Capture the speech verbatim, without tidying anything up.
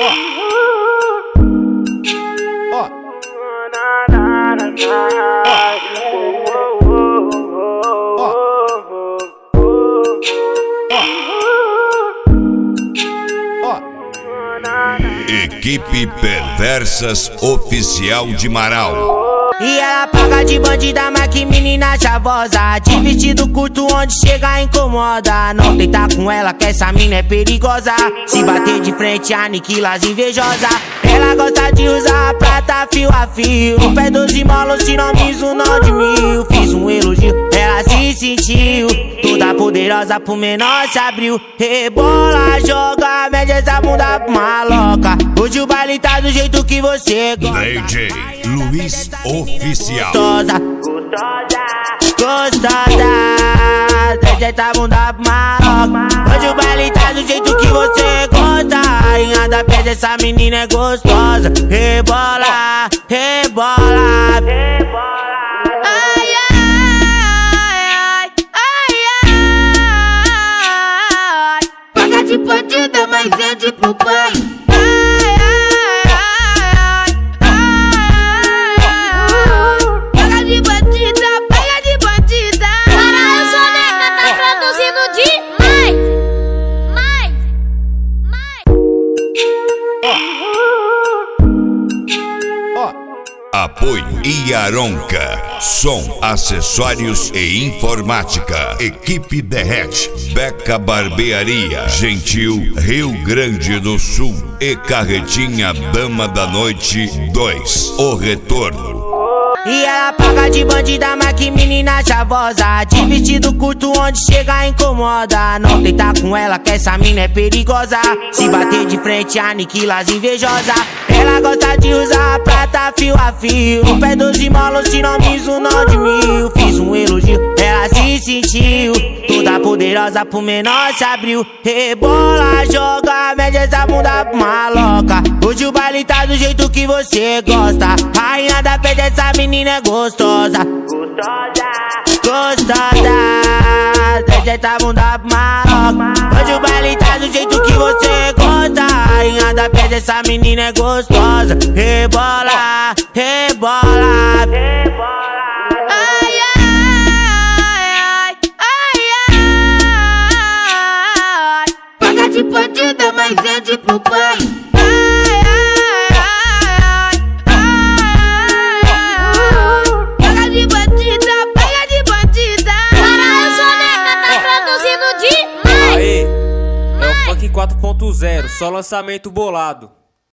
Equipe Perversas Oficial de Marau. E ela paga de bandida, mas que menina chavosa, de vestido curto onde chega incomoda. Não deita com ela que essa mina é perigosa, se bater de frente aniquila as invejosa. Ela gosta de usar prata fio a fio, no pé doze molos sinônimo não de mil. Fiz um elogio, ela se sentiu toda poderosa, pro menor se abriu. Rebola, joga, mede essa bunda maloca. Hoje o baile tá do jeito que você gosta. D J Luiz Oficial. Gostosa, gostosa, gostosa, deixa essa bunda maloca. Hoje o baile tá do jeito que você gosta. Rainha da pedra, essa menina é gostosa. Rebola, rebola, rebola. Ai, ai, ai, ai, ai. Paga de bandida, mas vende pro pai. Apoio Iaronca, som, acessórios e informática. Equipe Derrete, Beca Barbearia, Gentil, Rio Grande do Sul. E Carretinha Dama da Noite dois, O Retorno. E ela paga de bandida, mas que menina chavosa, de vestido curto onde chega incomoda. Não deita com ela que essa mina é perigosa, se bater de frente aniquila as invejosa. Ela gosta de usar prata fio a fio, no pé doze molos sinônimo não de mil. Fiz um elogio, ela se sentiu toda poderosa, pro menor se abriu. Rebola, joga, mede essa bunda maloca. Hoje o baile tá do jeito que você gosta. Rainha da pedra, essa menina é gostosa. Gostosa, gostosa, deixa essa bunda maloca. Hoje o baile tá do jeito que você gosta. Rainha da pedra, essa menina é gostosa. Rebola, rebola, rebola. Ai, ai, ai, ai. Paga de bandida, mas vende pro pai. quatro ponto zero, só lançamento bolado.